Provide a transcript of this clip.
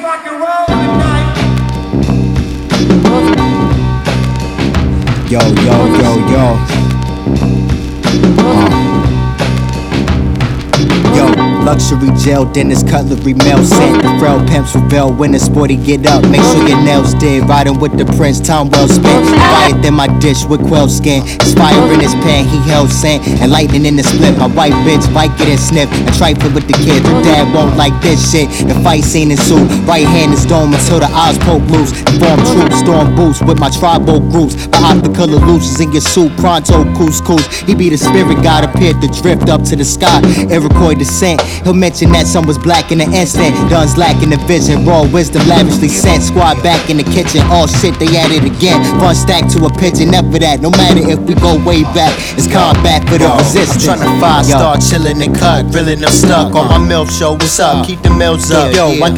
rock and roll tonight. Yo, luxury gel, dentist cutlery, mail sent. The frail pimps reveal when the sporty get up. Make sure your nails did. Riding with the prince, time well spent. Quiet in my dish with quail skin. It's fire in his pan, he held sand. And lightning in the split. My white bitch bite get and sniff. And trifle with the kids. Her dad won't like this shit. The fight scene ensue. Right hand is dome until the eyes poke loose. Inform troops, storm boots with my tribal groups. But optical illusions in your suit. Pronto, couscous. He be the spirit god, appeared to drift up to the sky. Iroquois descent. He'll mention that sun was black in an instant. Duns lacking the vision, raw wisdom lavishly sent. Squad back in the kitchen, all shit they at it again. Fun stack to a pigeon, never that. No matter if we go way back, it's combat for the resistance. I'm tryna 5-star, chillin' and cut, grilling, I'm stuck on my milk show. What's up? Keep the mills up. Yo, I